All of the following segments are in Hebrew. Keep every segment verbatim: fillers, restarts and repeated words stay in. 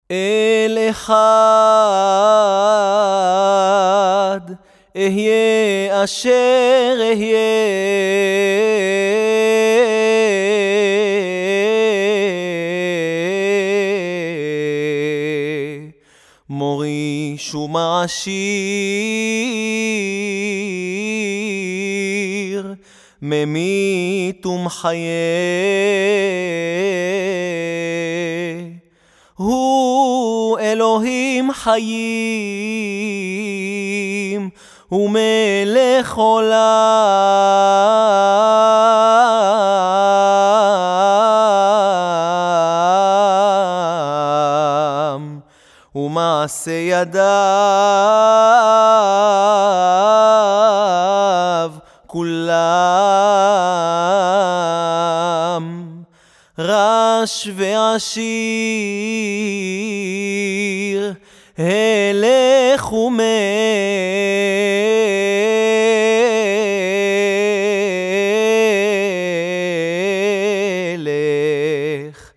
אל אחד אהיה אשר אהיה, מוריש ומעשיר, ממית ומחיה. הוא אלוהים חיים ומלך עולם, ומעשה ידיו כולם. רש ועשיר, הלך ומלך,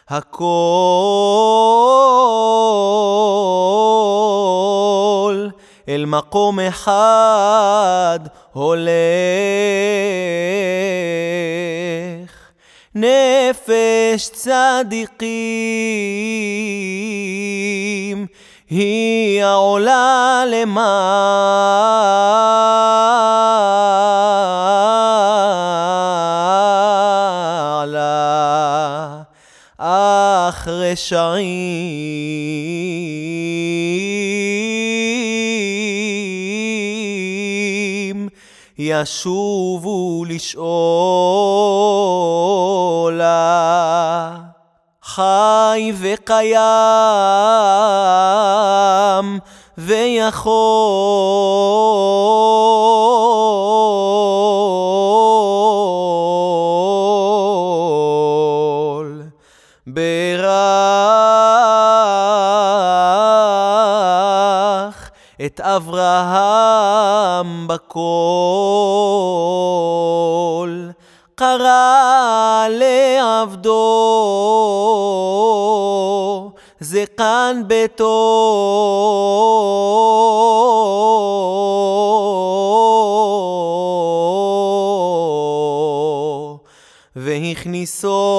הכל אל מקום אחד הולך. נפש צדיקים היא העולה למעלה, אך רשעים ישובו לשאולה. חי וקיים ויכול, ברך את אברהם בכל, קרא לעבדו זקן ביתו, והכניסו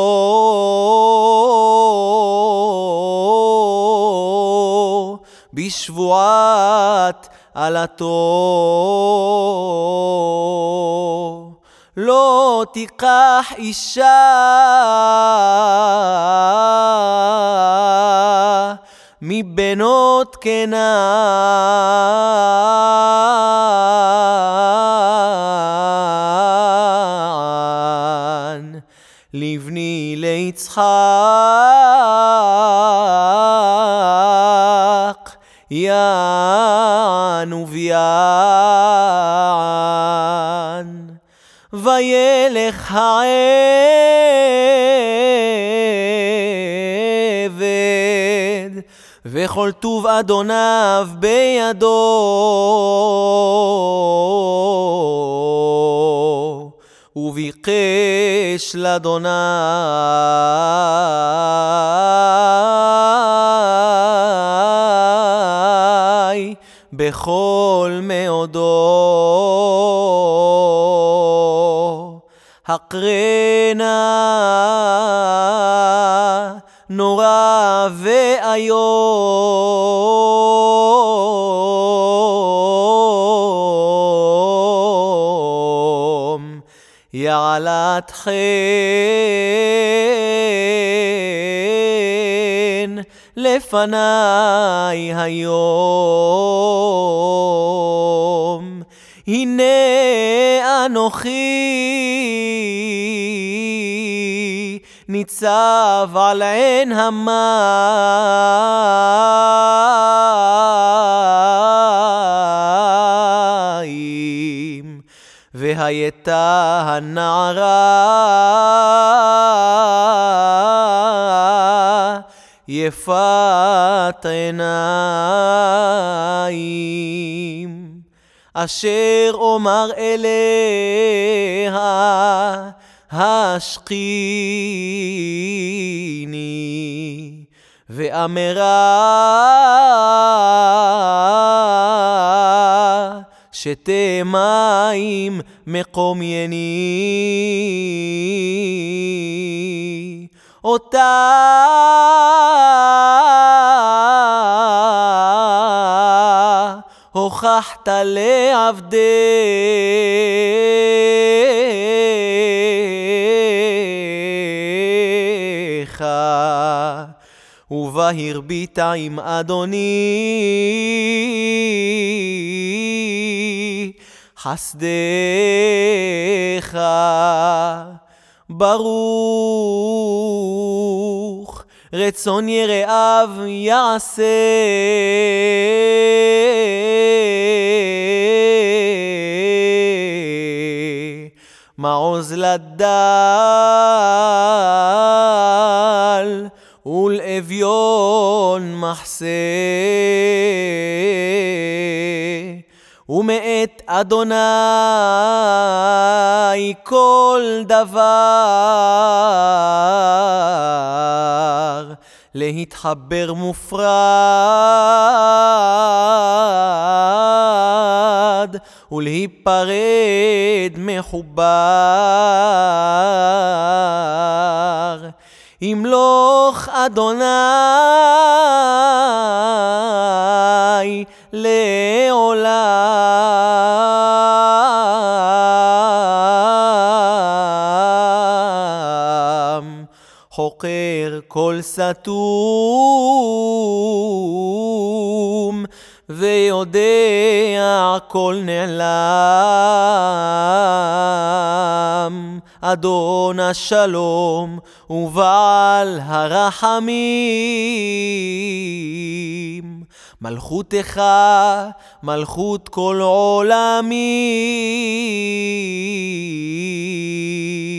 בשבועת עלתו. לא תיקח אישה מבנות כנען, לבני ליצחק יען וביען. וילך העבד וכל טוב אדוניו בידו, וביקש לאדוני בכל מאודו. הקרנה נורא ואיום, יעלת חן לפני היום. הנה אנוכי ניצב על עין המים, והייתה הנערה יפת עיניים, אשר אומר אליה השקיני, ואמרה שתה מים מקום יני אותה הוכחת לעבדיך ובה הרבית עם אדוני חסדך ברוך רצון יראיו יעשה מעוז לדל ולאביון מחסה ומאת אדוני כל דבר להתחבר מופרד ולהיפרד מחובר ימלוך אדוני לעולם חוקר כל סתום ויודע כל נעלם אדון השלום ובעל הרחמים מלכותך מלכות כל עולמים